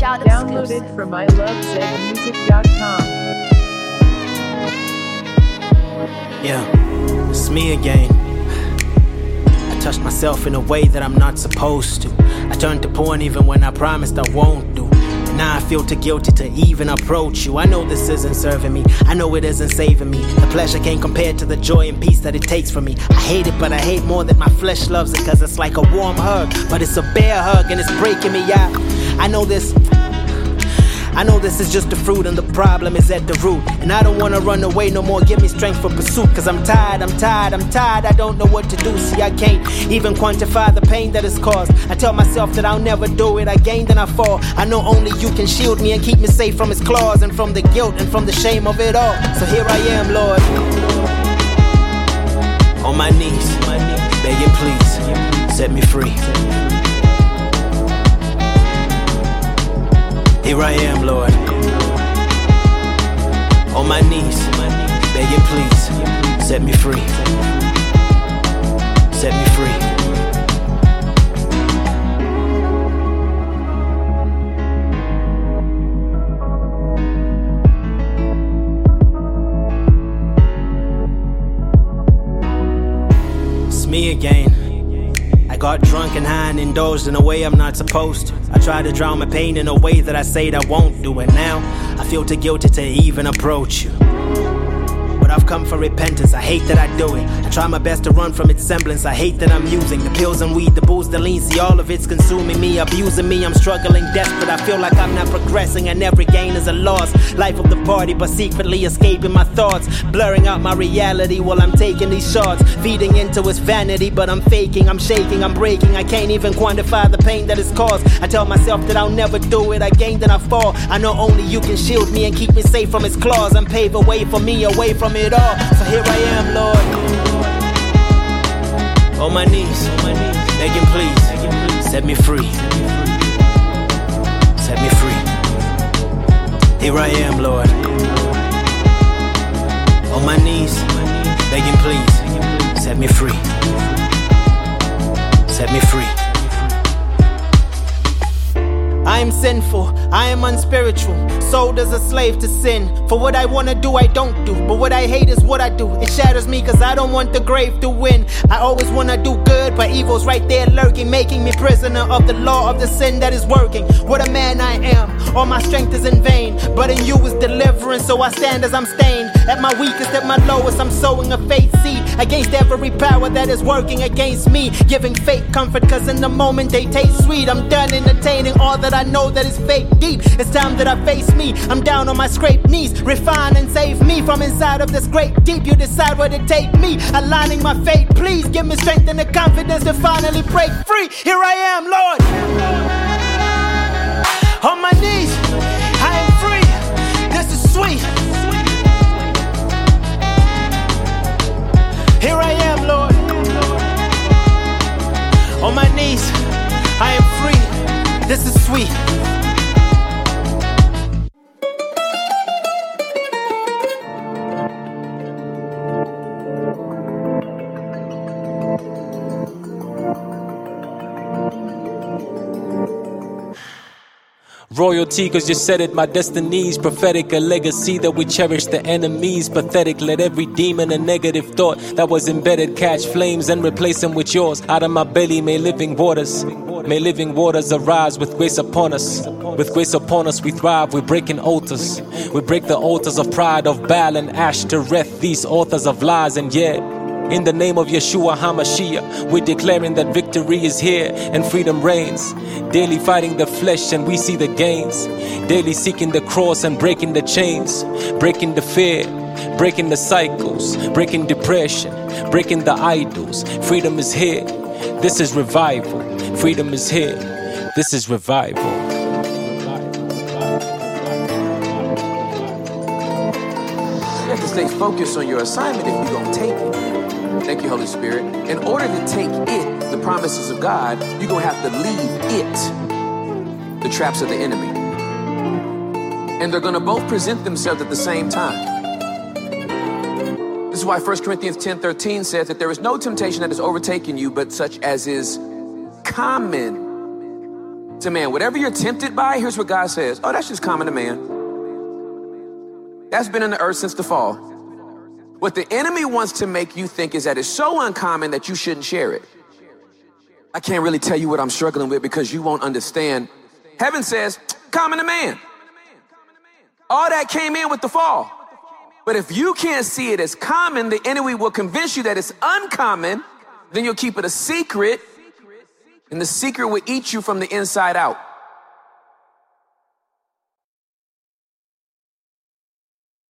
Downloaded from ilovezmusic.com. Yeah, it's me again. I touched myself in a way that I'm not supposed to. I turned to porn even when I promised I won't do. And now I feel too guilty to even approach you. I know this isn't serving me, I know it isn't saving me. The pleasure can't compare to the joy and peace that it takes from me. I hate it, but I hate more that my flesh loves it, cause it's like a warm hug, but it's a bare hug and it's breaking me out. I know this is just the fruit and the problem is at the root. And I don't wanna run away no more, give me strength for pursuit. Cause I'm tired, I don't know what to do. See, I can't even quantify the pain that it's caused. I tell myself that I'll never do it, I gain then I fall. I know only you can shield me and keep me safe from his claws, and from the guilt and from the shame of it all. So here I am, Lord, on my knees, begging please, set me free. Here I am, Lord, on my knees, begging please, set me free, set me free. It's me again. I got drunk and high and indulged in a way I'm not supposed to. I tried to drown my pain in a way that I said I won't do. And now I feel too guilty to even approach you. But I've come for repentance, I hate that I do it. I try my best to run from its semblance, I hate that I'm using the pills and weed, the booze, the lean. See, all of it's consuming me, abusing me. I'm struggling, desperate, I feel like I'm not progressing, and every gain is a loss. Life of the party, but secretly escaping my thoughts, blurring out my reality while I'm taking these shots, feeding into its vanity. But I'm faking, I'm shaking, I'm breaking. I can't even quantify the pain that it's caused. I tell myself that I'll never do it, I gain then I fall. I know only you can shield me and keep me safe from its claws, and pave a way for me away from it all. So here I am, Lord, on my knees, begging please, set me free, set me free. Here I am, Lord, on my knees, begging please, set me free, set me free. I am sinful, I am unspiritual, sold as a slave to sin. For what I wanna do, I don't do, but what I hate is what I do. It shatters me cause I don't want the grave to win. I always wanna do good, but evil's right there lurking, making me prisoner of the law of the sin that is working. What a man I am, all my strength is in vain, but in you is deliverance, so I stand as I'm stained. At my weakest, at my lowest, I'm sowing a faith seed against every power that is working against me, giving fake comfort cause in the moment they taste sweet. I'm done entertaining all that I know that is fake deep. It's time that I face me, I'm down on my scraped knees. Refine and save me from inside of this great deep. You decide where to take me, aligning my fate. Please give me strength and the confidence to finally break free. Here I am, Lord, on my knees, I am free. This is sweet. Here I am, Lord, on my knees, I am free. This is sweet. Royalty, cause you said it, my destiny's prophetic. A legacy that we cherish the enemies. Pathetic, let every demon and negative thought that was embedded catch flames and replace them with yours. Out of my belly may living waters arise with grace upon us. With grace upon us we thrive, we're breaking altars. We break the altars of pride, of Baal and Ashtoreth, these authors of lies. And yet, in the name of Yeshua HaMashiach, we're declaring that victory is here and freedom reigns. Daily fighting the flesh and we see the gains. Daily seeking the cross and breaking the chains. Breaking the fear, breaking the cycles. Breaking depression, breaking the idols. Freedom is here, this is revival. Freedom is here, this is revival. You have to stay focused on your assignment if you're going to take it. Thank you, Holy Spirit. In order to take it, the promises of God, you're going to have to leave it, the traps of the enemy. And they're going to both present themselves at the same time. This is why 1 Corinthians 10:13 says that there is no temptation that has overtaken you, but such as is common So man, whatever you're tempted by, here's what God says. Oh, that's just common to man. That's been in the earth since the fall. What the enemy wants to make you think is that it's so uncommon that you shouldn't share it. I can't really tell you what I'm struggling with because you won't understand. Heaven says, common to man. All that came in with the fall. But if you can't see it as common, the enemy will convince you that it's uncommon. Then you'll keep it a secret, and the secret will eat you from the inside out.